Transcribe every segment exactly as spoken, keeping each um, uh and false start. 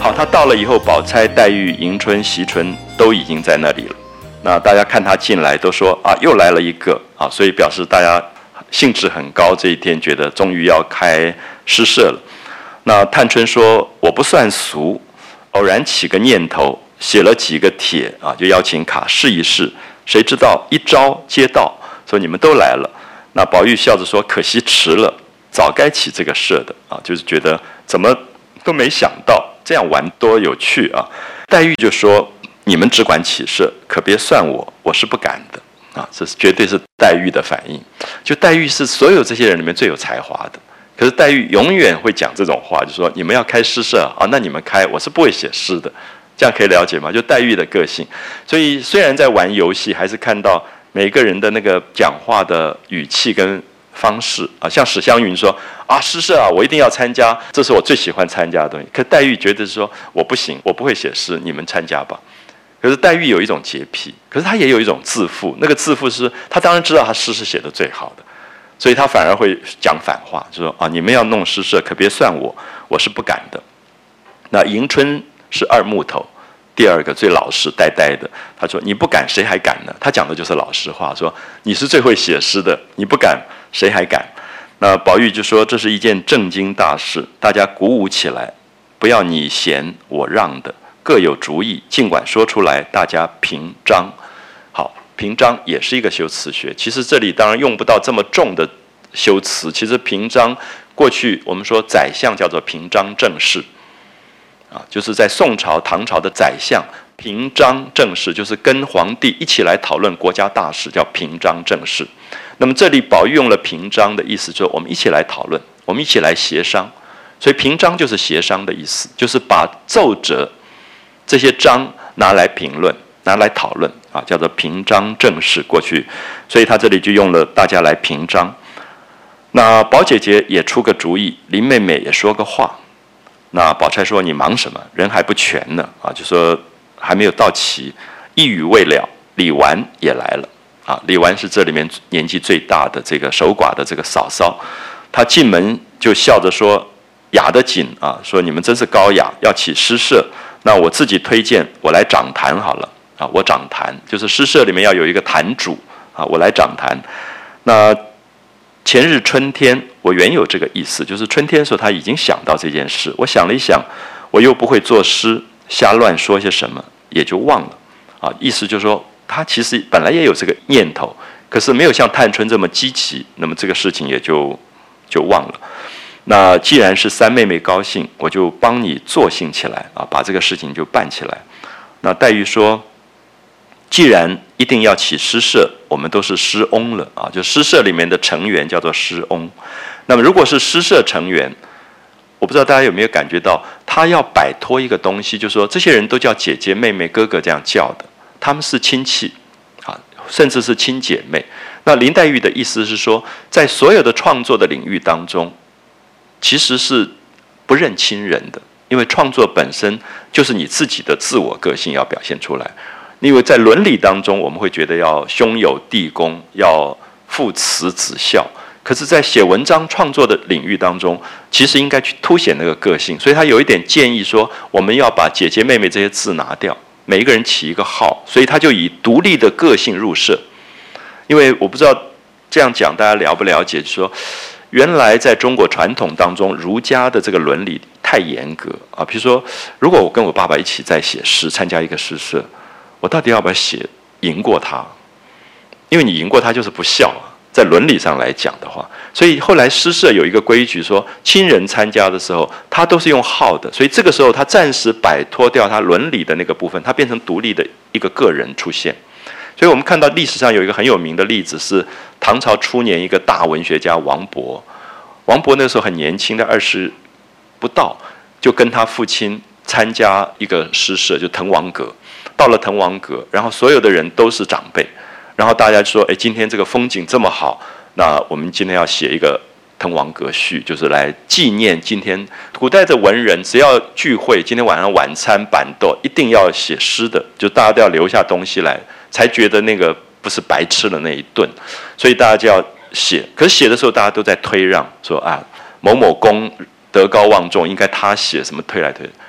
好，他到了以后，宝钗、黛玉、迎春、惜春都已经在那里了。那大家看他进来，都说啊，又来了一个啊，所以表示大家兴致很高。这一天觉得终于要开诗社了。那探春说：“我不算俗，偶然起个念头，写了几个帖啊，就邀请卡试一试。谁知道一招接到，说你们都来了。”那宝玉笑着说：“可惜迟了，早该起这个社的啊，就是觉得怎么都没想到这样玩多有趣啊。”黛玉就说：“你们只管起社，可别算我，我是不敢的啊。”这是绝对是黛玉的反应。就黛玉是所有这些人里面最有才华的。可是黛玉永远会讲这种话，就说你们要开诗社啊，那你们开，我是不会写诗的，这样可以了解吗？就黛玉的个性。所以虽然在玩游戏，还是看到每个人的那个讲话的语气跟方式啊，像史湘云说啊，诗社啊，我一定要参加，这是我最喜欢参加的东西。可黛玉觉得说我不行，我不会写诗，你们参加吧。可是黛玉有一种洁癖，可是她也有一种自负，那个自负是她当然知道她诗是写的最好的。所以他反而会讲反话，就说啊，你们要弄诗社，可别算我，我是不敢的。那迎春是二木头，第二个最老实呆呆的。他说：“你不敢，谁还敢呢？”他讲的就是老实话，说你是最会写诗的，你不敢，谁还敢？那宝玉就说：“这是一件正经大事，大家鼓舞起来，不要你嫌我让的，各有主意，尽管说出来，大家评章。”好。评章也是一个修辞学，其实这里当然用不到这么重的修辞。其实评章过去我们说宰相叫做评章政事，啊，就是在宋朝、唐朝的宰相评章政事，就是跟皇帝一起来讨论国家大事，叫评章政事。那么这里宝玉用了评章的意思，就是我们一起来讨论，我们一起来协商。所以评章就是协商的意思，就是把奏折这些章拿来评论。拿来讨论啊，叫做评章政事过去，所以他这里就用了大家来评章。那宝姐姐也出个主意，林妹妹也说个话。那宝钗说：“你忙什么？人还不全呢啊！”就说还没有到齐，一语未了，李纨也来了啊。李纨是这里面年纪最大的这个守寡的这个嫂嫂，她进门就笑着说：“雅得紧啊！说你们真是高雅，要起诗社，那我自己推荐，我来掌坛好了。”啊，我掌坛，就是诗社里面要有一个坛主啊，我来掌坛。那前日春天，我原有这个意思，就是春天的时候他已经想到这件事。我想了一想，我又不会作诗，瞎乱说些什么，也就忘了。啊，意思就是说，他其实本来也有这个念头，可是没有像探春这么积极，那么这个事情也就就忘了。那既然是三妹妹高兴，我就帮你作兴起来啊，把这个事情就办起来。那黛玉说：“既然一定要起诗社，我们都是诗翁了啊，就诗社里面的成员叫做诗翁。那么如果是诗社成员，我不知道大家有没有感觉到，他要摆脱一个东西，就是说这些人都叫姐姐、妹妹、哥哥这样叫的，他们是亲戚啊，甚至是亲姐妹。那林黛玉的意思是说，在所有的创作的领域当中，其实是不认亲人的，因为创作本身就是你自己的自我个性要表现出来。因为在伦理当中，我们会觉得要兄友弟恭，要父慈子孝。可是，在写文章创作的领域当中，其实应该去凸显那个个性。所以他有一点建议说，我们要把姐姐妹妹这些字拿掉，每一个人起一个号。所以他就以独立的个性入社。因为我不知道这样讲大家了不了解，就是说，原来在中国传统当中，儒家的这个伦理太严格啊。比如说，如果我跟我爸爸一起在写诗，参加一个诗社。我到底要不要写赢过他？因为你赢过他就是不孝啊，在伦理上来讲的话，所以后来诗社有一个规矩说，亲人参加的时候，他都是用号的，所以这个时候他暂时摆脱掉他伦理的那个部分，他变成独立的一个个人出现。所以我们看到历史上有一个很有名的例子是唐朝初年一个大文学家王勃，王勃那时候很年轻，在二十不到，就跟他父亲参加一个诗社，就滕王阁。到了滕王阁，然后所有的人都是长辈，然后大家说：“哎，今天这个风景这么好，那我们今天要写一个滕王阁序，就是来纪念今天古代的文人，只要聚会，今天晚上晚餐板豆一定要写诗的，就大家都要留下东西来，才觉得那个不是白吃了那一顿，所以大家就要写。可是写的时候，大家都在推让，说啊某某公德高望重，应该他写，什么推来推。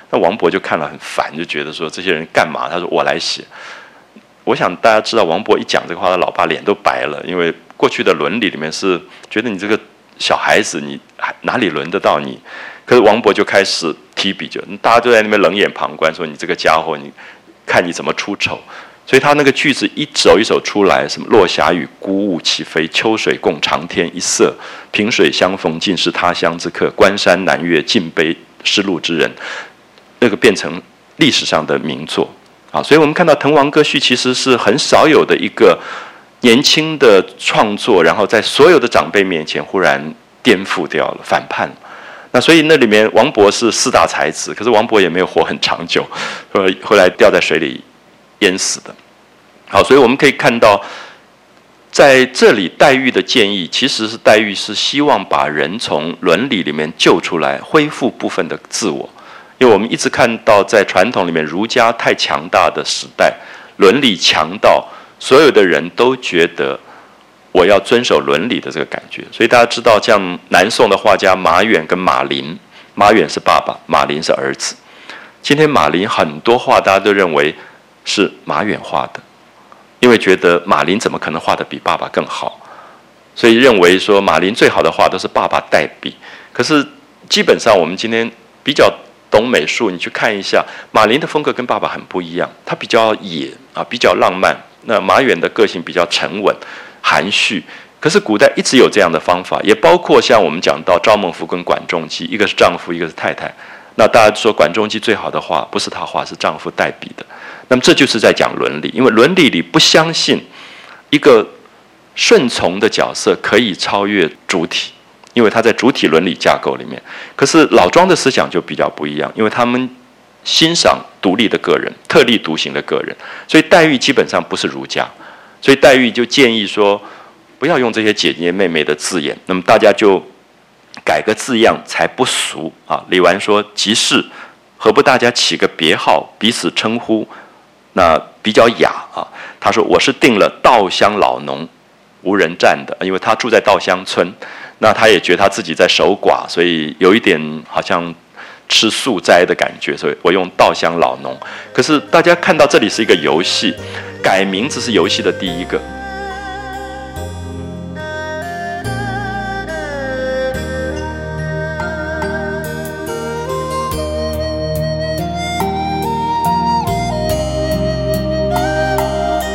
那王勃就看了很烦，就觉得说这些人干嘛？他说我来写。我想大家知道，王勃一讲这个话，他老爸脸都白了，因为过去的伦理里面是觉得你这个小孩子，你哪里轮得到你？可是王勃就开始提笔就，大家都在那边冷眼旁观，说你这个家伙，你看你怎么出丑。所以他那个句子一首一首出来，什么落霞与孤鹜齐飞，秋水共长天一色，萍水相逢尽是他乡之客，关山难越尽悲失路之人，那个变成历史上的名作啊。所以我们看到《滕王阁序》其实是很少有的一个年轻的创作，然后在所有的长辈面前忽然颠覆掉了，反叛了。那所以那里面王勃是四大才子，可是王勃也没有活很长久，后来掉在水里淹死的。好，所以我们可以看到，在这里黛玉的建议，其实是黛玉是希望把人从伦理里面救出来，恢复部分的自我。因为我们一直看到，在传统里面，儒家太强大的时代，伦理强到所有的人都觉得我要遵守伦理的这个感觉。所以大家知道，像南宋的画家马远跟马林，马远是爸爸，马林是儿子。今天马林很多画大家都认为是马远画的，因为觉得马林怎么可能画得比爸爸更好，所以认为说马林最好的画都是爸爸代笔。可是基本上我们今天比较懂美术，你去看一下，马林的风格跟爸爸很不一样，他比较野啊，比较浪漫。那马远的个性比较沉稳、含蓄。可是古代一直有这样的方法，也包括像我们讲到赵孟頫跟管仲基，一个是丈夫，一个是太太。那大家说管仲基最好的画不是他画，是丈夫代笔的。那么这就是在讲伦理，因为伦理里不相信一个顺从的角色可以超越主体，因为他在主体伦理架构里面。可是老庄的思想就比较不一样，因为他们欣赏独立的个人、特立独行的个人，所以黛玉基本上不是儒家，所以黛玉就建议说，不要用这些姐姐妹妹的字眼，那么大家就改个字样才不俗啊。李纨说：“即是，何不大家起个别号，彼此称呼，那比较雅啊。”他说：“我是定了稻香老农，无人占的，因为他住在稻香村，那他也觉得他自己在守寡，所以有一点好像吃素斋的感觉，所以我用稻香老农。可是大家看到这里是一个游戏，改名字是游戏的第一个。”